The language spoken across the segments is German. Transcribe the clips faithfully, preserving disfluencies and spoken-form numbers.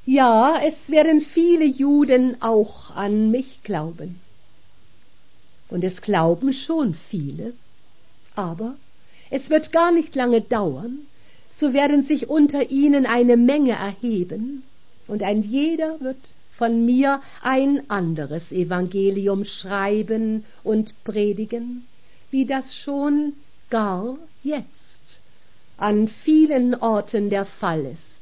Ja, es werden viele Juden auch an mich glauben. Und es glauben schon viele. Aber es wird gar nicht lange dauern, so werden sich unter ihnen eine Menge erheben, und ein jeder wird von mir ein anderes Evangelium schreiben und predigen, wie das schon gar jetzt an vielen Orten der Fall ist,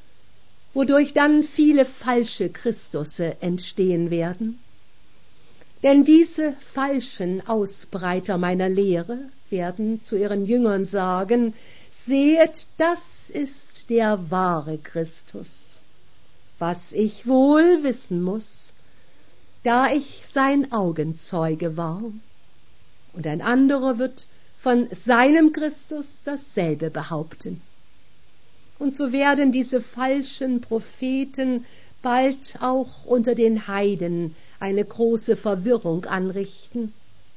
wodurch dann viele falsche Christusse entstehen werden. Denn diese falschen Ausbreiter meiner Lehre werden zu ihren Jüngern sagen: Seht, das ist der wahre Christus, was ich wohl wissen muß, da ich sein Augenzeuge war. Und ein anderer wird von seinem Christus dasselbe behaupten. Und so werden diese falschen Propheten bald auch unter den Heiden eine große Verwirrung anrichten,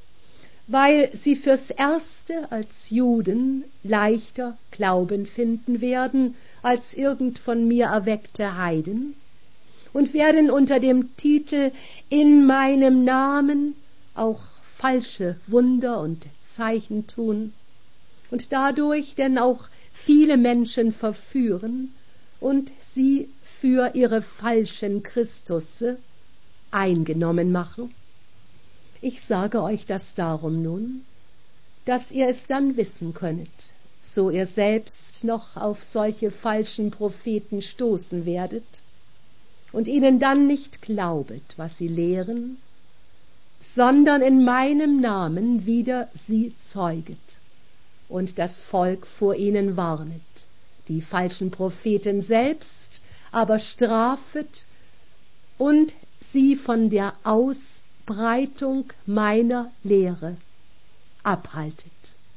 weil sie fürs Erste als Juden leichter Glauben finden werden als irgend von mir erweckte Heiden, und werden unter dem Titel in meinem Namen auch falsche Wunder und Zeichen tun und dadurch denn auch viele Menschen verführen und sie für ihre falschen Christusse eingenommen machen. Ich sage euch das darum nun, dass ihr es dann wissen könnet, so ihr selbst noch auf solche falschen Propheten stoßen werdet und ihnen dann nicht glaubet, was sie lehren, sondern in meinem Namen wieder sie zeuget und das Volk vor ihnen warnet, die falschen Propheten selbst aber strafet und sie von der Ausbreitung meiner Lehre abhaltet.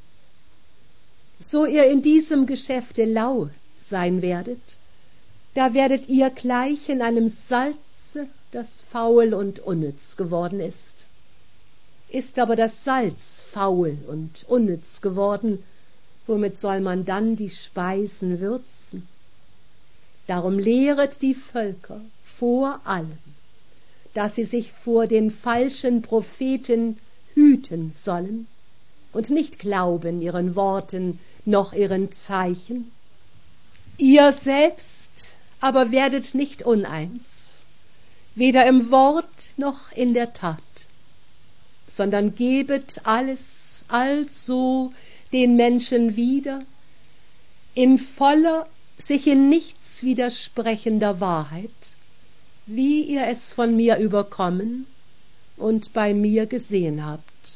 So ihr in diesem Geschäfte lau sein werdet, da werdet ihr gleich in einem Salze, das faul und unnütz geworden ist. Ist aber das Salz faul und unnütz geworden, womit soll man dann die Speisen würzen? Darum lehret die Völker vor allem, dass sie sich vor den falschen Propheten hüten sollen und nicht glauben ihren Worten noch ihren Zeichen. Ihr selbst aber werdet nicht uneins, weder im Wort noch in der Tat, sondern gebet alles also den Menschen wieder, in voller, sich in nichts widersprechender Wahrheit, wie ihr es von mir überkommen und bei mir gesehen habt.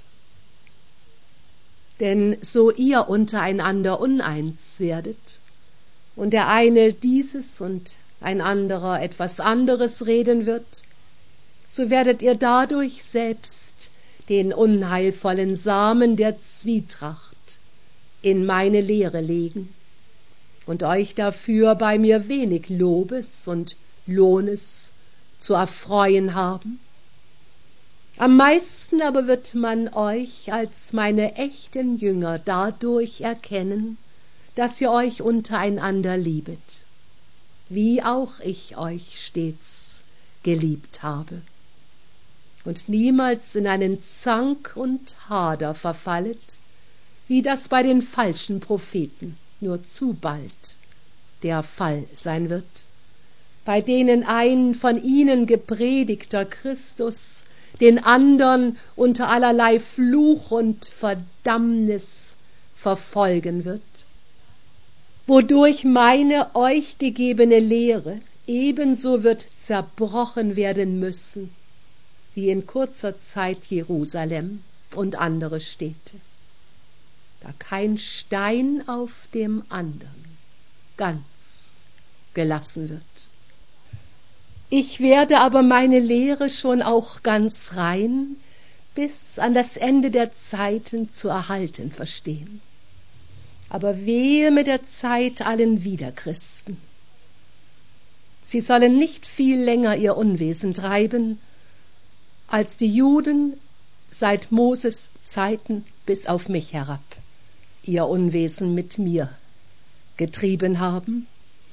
Denn so ihr untereinander uneins werdet und der eine dieses und ein anderer etwas anderes reden wird, so werdet ihr dadurch selbst den unheilvollen Samen der Zwietracht in meine Lehre legen und euch dafür bei mir wenig Lobes und Lohnes zu erfreuen haben. Am meisten aber wird man euch als meine echten Jünger dadurch erkennen, dass ihr euch untereinander liebet, wie auch ich euch stets geliebt habe, und niemals in einen Zank und Hader verfallet, wie das bei den falschen Propheten nur zu bald der Fall sein wird, bei denen ein von ihnen gepredigter Christus den andern unter allerlei Fluch und Verdammnis verfolgen wird, wodurch meine euch gegebene Lehre ebenso wird zerbrochen werden müssen, wie in kurzer Zeit Jerusalem und andere Städte, da kein Stein auf dem anderen ganz gelassen wird. Ich werde aber meine Lehre schon auch ganz rein bis an das Ende der Zeiten zu erhalten verstehen. Aber wehe mit der Zeit allen Widerchristen. Sie sollen nicht viel länger ihr Unwesen treiben, als die Juden seit Moses Zeiten bis auf mich herab ihr Unwesen mit mir getrieben haben.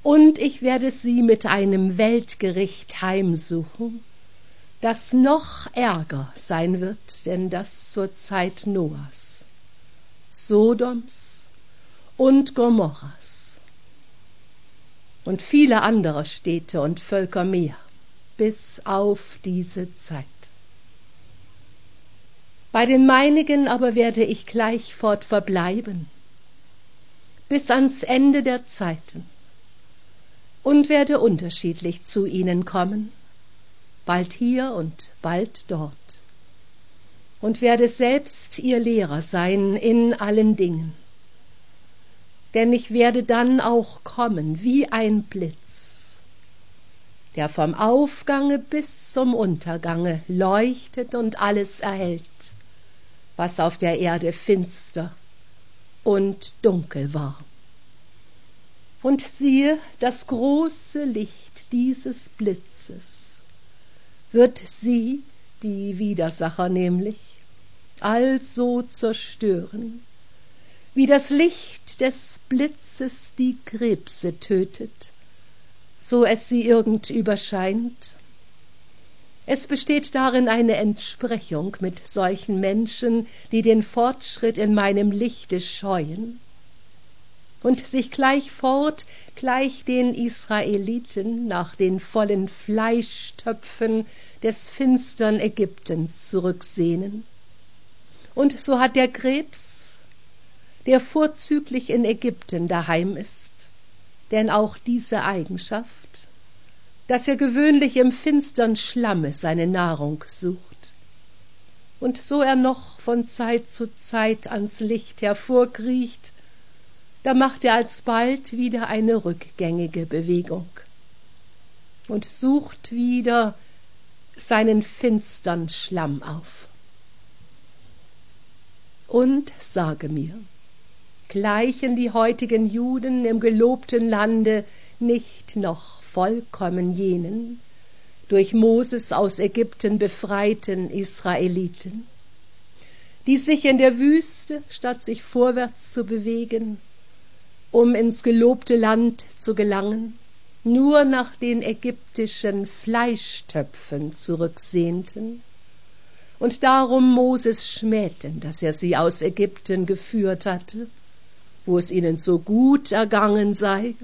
und ich werde sie mit einem Weltgericht heimsuchen, das noch ärger sein wird, denn das zur Zeit Noahs, Sodoms und Gomorras und viele andere Städte und Völker mehr, bis auf diese Zeit. Bei den meinigen aber werde ich gleich fort verbleiben, bis ans Ende der Zeiten, und werde unterschiedlich zu ihnen kommen, bald hier und bald dort, und werde selbst ihr Lehrer sein in allen Dingen. Denn ich werde dann auch kommen wie ein Blitz, der vom Aufgange bis zum Untergange leuchtet und alles erhellt, was auf der Erde finster und dunkel war. Und siehe, das große Licht dieses Blitzes wird sie, die Widersacher nämlich, also zerstören, wie das Licht des Blitzes die Krebse tötet, so es sie irgend überscheint. Es besteht darin eine Entsprechung mit solchen Menschen, die den Fortschritt in meinem Lichte scheuen und sich gleichfort gleich den Israeliten nach den vollen Fleischtöpfen des finstern Ägyptens zurücksehnen. Und so hat der Krebs, der vorzüglich in Ägypten daheim ist, denn auch diese Eigenschaft, dass er gewöhnlich im finstern Schlamme seine Nahrung sucht, und so er noch von Zeit zu Zeit ans Licht hervorkriecht, da macht er alsbald wieder eine rückgängige Bewegung und sucht wieder seinen finstern Schlamm auf. Und sage mir, gleichen die heutigen Juden im gelobten Lande nicht noch vollkommen jenen, durch Moses aus Ägypten befreiten Israeliten, die sich in der Wüste, statt sich vorwärts zu bewegen, um ins gelobte Land zu gelangen, nur nach den ägyptischen Fleischtöpfen zurücksehnten und darum Moses schmähten, dass er sie aus Ägypten geführt hatte, wo es ihnen so gut ergangen sei?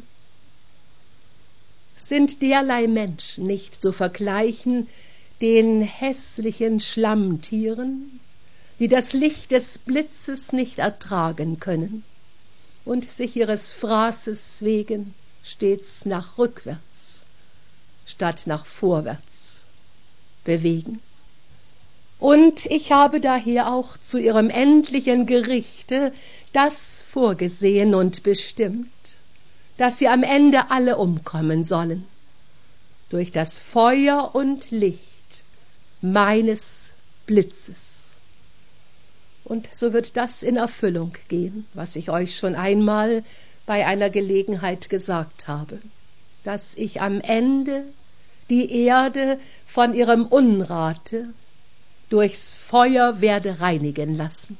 Sind derlei Menschen nicht zu vergleichen den hässlichen Schlammtieren, die das Licht des Blitzes nicht ertragen können und sich ihres Fraßes wegen stets nach rückwärts statt nach vorwärts bewegen? Und ich habe daher auch zu ihrem endlichen Gerichte das vorgesehen und bestimmt, dass sie am Ende alle umkommen sollen, durch das Feuer und Licht meines Blitzes. Und so wird das in Erfüllung gehen, was ich euch schon einmal bei einer Gelegenheit gesagt habe, dass ich am Ende die Erde von ihrem Unrate durchs Feuer werde reinigen lassen.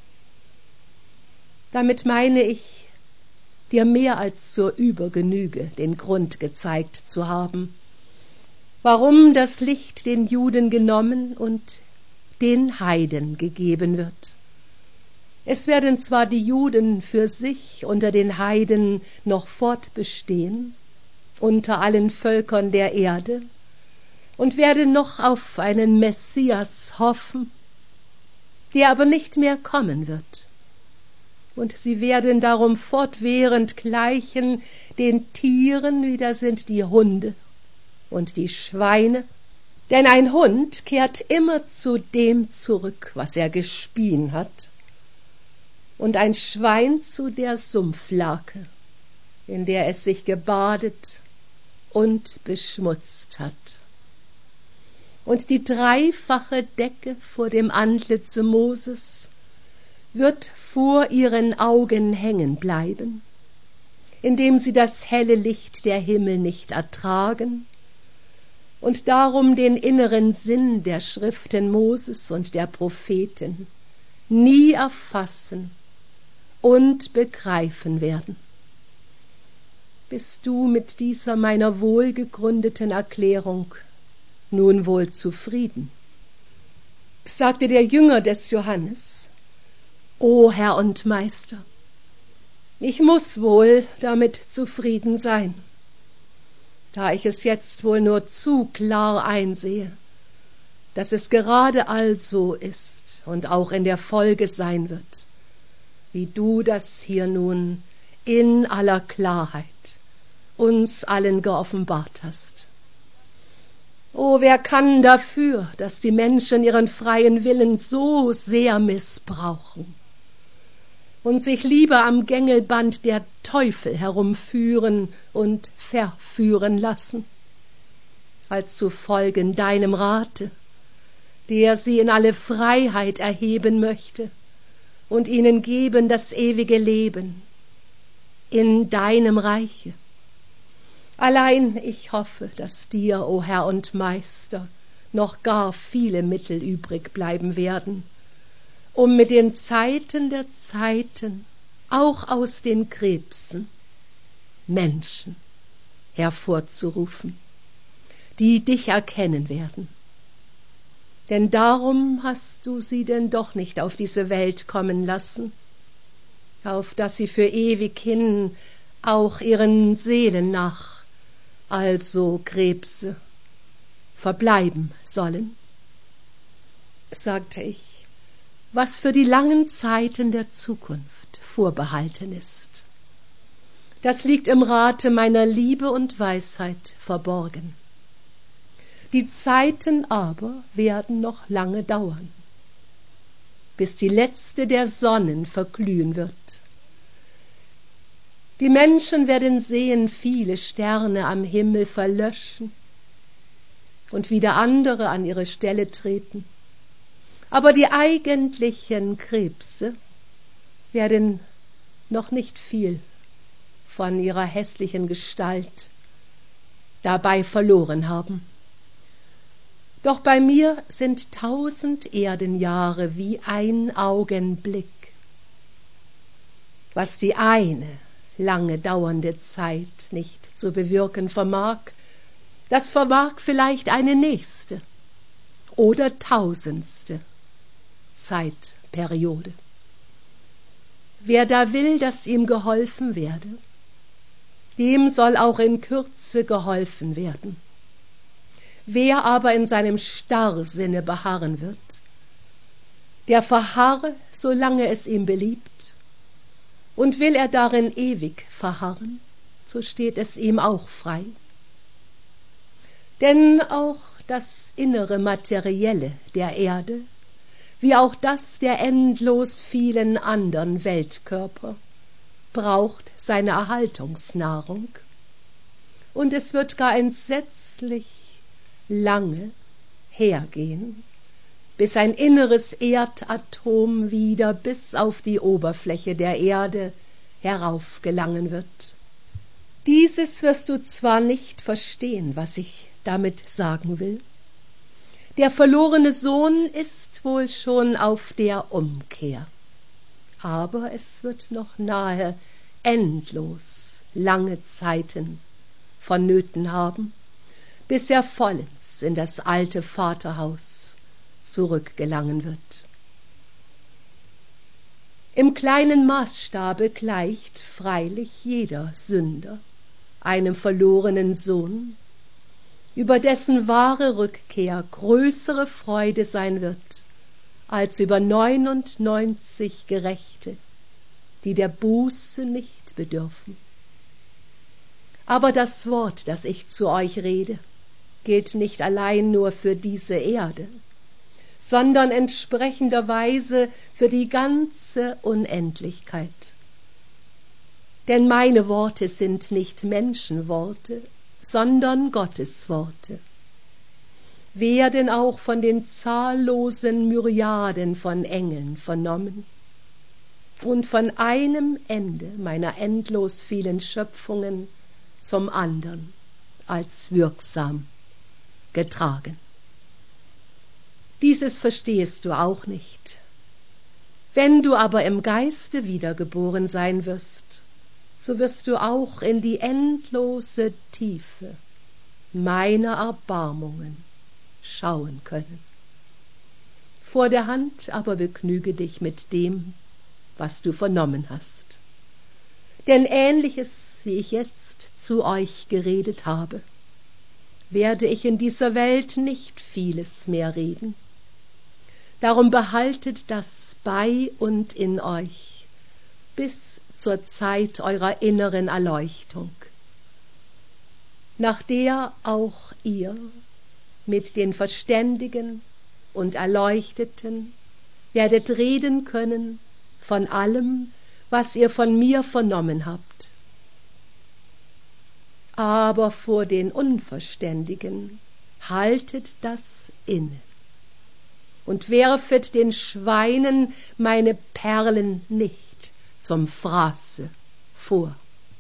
Damit meine ich, dir mehr als zur Übergenüge den Grund gezeigt zu haben, warum das Licht den Juden genommen und den Heiden gegeben wird. Es werden zwar die Juden für sich unter den Heiden noch fortbestehen, unter allen Völkern der Erde, und werden noch auf einen Messias hoffen, der aber nicht mehr kommen wird. Und sie werden darum fortwährend gleichen den Tieren, wie da sind die Hunde und die Schweine. Denn ein Hund kehrt immer zu dem zurück, was er gespien hat, und ein Schwein zu der Sumpflake, in der es sich gebadet und beschmutzt hat. Und die dreifache Decke vor dem Antlitze Moses wird vor ihren Augen hängen bleiben, indem sie das helle Licht der Himmel nicht ertragen und darum den inneren Sinn der Schriften Moses und der Propheten nie erfassen und begreifen werden. bist du mit dieser meiner wohlgegründeten Erklärung nun wohl zufrieden?« Sagte der Jünger des Johannes: »O Herr und Meister, ich muß wohl damit zufrieden sein, da ich es jetzt wohl nur zu klar einsehe, dass es gerade also ist und auch in der Folge sein wird, wie du das hier nun in aller Klarheit uns allen geoffenbart hast. O, wer kann dafür, dass die Menschen ihren freien Willen so sehr missbrauchen und sich lieber am Gängelband der Teufel herumführen und verführen lassen, als zu folgen deinem Rate, der sie in alle Freiheit erheben möchte und ihnen geben das ewige Leben in deinem Reiche. Allein ich hoffe, dass dir, o Herr und Meister, noch gar viele Mittel übrig bleiben werden, um mit den Zeiten der Zeiten auch aus den Krebsen Menschen hervorzurufen, die dich erkennen werden. Denn darum hast du sie denn doch nicht auf diese Welt kommen lassen, auf dass sie für ewig hin auch ihren Seelen nach, also Krebse, verbleiben sollen. Sagte ich, was für die langen Zeiten der Zukunft vorbehalten ist, das liegt im Rate meiner Liebe und Weisheit verborgen. Die Zeiten aber werden noch lange dauern, bis die letzte der Sonnen verglühen wird. Die Menschen werden sehen viele Sterne am Himmel verlöschen und wieder andere an ihre Stelle treten. Aber die eigentlichen Krebse werden noch nicht viel von ihrer hässlichen Gestalt dabei verloren haben. Doch bei mir sind tausend Erdenjahre wie ein Augenblick. Was die eine lange dauernde Zeit nicht zu bewirken vermag, das vermag vielleicht eine nächste oder tausendste Zeitperiode. Wer da will, dass ihm geholfen werde, dem soll auch in Kürze geholfen werden. Wer aber in seinem Starrsinne beharren wird, der verharre, solange es ihm beliebt, und will er darin ewig verharren, so steht es ihm auch frei. Denn auch das innere Materielle der Erde, wie auch das der endlos vielen andern Weltkörper, braucht seine Erhaltungsnahrung, und es wird gar entsetzlich lange hergehen, bis ein inneres Erdatom wieder bis auf die Oberfläche der Erde heraufgelangen wird. Dieses wirst du zwar nicht verstehen, was ich damit sagen will. Der verlorene Sohn ist wohl schon auf der Umkehr, aber es wird noch nahe endlos lange Zeiten vonnöten haben, bis er vollends in das alte Vaterhaus zurückgelangen wird. Im kleinen Maßstabe gleicht freilich jeder Sünder einem verlorenen Sohn, über dessen wahre Rückkehr größere Freude sein wird, als über neunundneunzig Gerechte, die der Buße nicht bedürfen. Aber das Wort, das ich zu euch rede, gilt nicht allein nur für diese Erde, sondern entsprechenderweise für die ganze Unendlichkeit. Denn meine Worte sind nicht Menschenworte, sondern Gottes Worte, werden auch von den zahllosen Myriaden von Engeln vernommen und von einem Ende meiner endlos vielen Schöpfungen zum andern als wirksam getragen. Dieses verstehst du auch nicht. Wenn du aber im Geiste wiedergeboren sein wirst, so wirst du auch in die endlose Tiefe meiner Erbarmungen schauen können. Vor der Hand aber begnüge dich mit dem, was du vernommen hast. Denn Ähnliches, wie ich jetzt zu euch geredet habe, werde ich in dieser Welt nicht vieles mehr reden. Darum behaltet das bei und in euch bis zur Zeit eurer inneren Erleuchtung, nach der auch ihr mit den Verständigen und Erleuchteten werdet reden können von allem, was ihr von mir vernommen habt. Aber vor den Unverständigen haltet das inne und werfet den Schweinen meine Perlen nicht zum Fraße vor.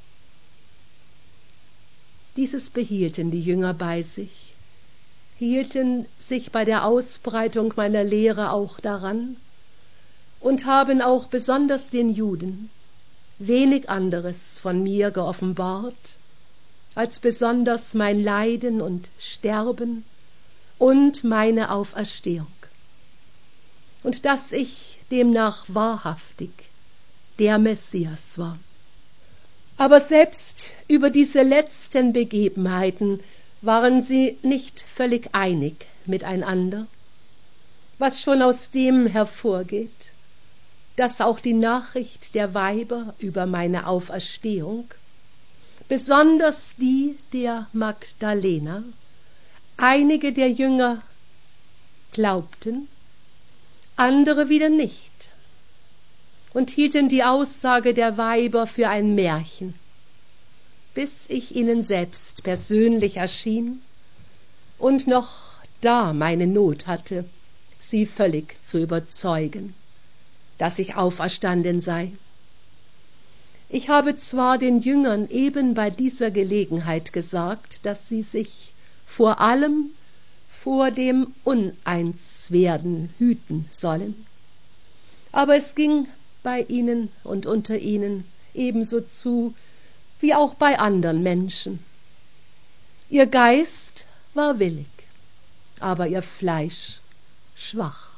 Dieses behielten die Jünger bei sich, hielten sich bei der Ausbreitung meiner Lehre auch daran und haben auch besonders den Juden wenig anderes von mir geoffenbart, als besonders mein Leiden und Sterben und meine Auferstehung, und dass ich demnach wahrhaftig der Messias war. Aber selbst über diese letzten Begebenheiten waren sie nicht völlig einig miteinander, was schon aus dem hervorgeht, dass auch die Nachricht der Weiber über meine Auferstehung, besonders die der Magdalena, einige der Jünger glaubten, andere wieder nicht und hielten die Aussage der Weiber für ein Märchen, bis ich ihnen selbst persönlich erschien und noch da meine Not hatte, sie völlig zu überzeugen, dass ich auferstanden sei. Ich habe zwar den Jüngern eben bei dieser Gelegenheit gesagt, dass sie sich vor allem vor dem Uneinswerden hüten sollen, aber es ging bei ihnen und unter ihnen ebenso zu wie auch bei anderen Menschen. Ihr Geist war willig, aber ihr Fleisch schwach.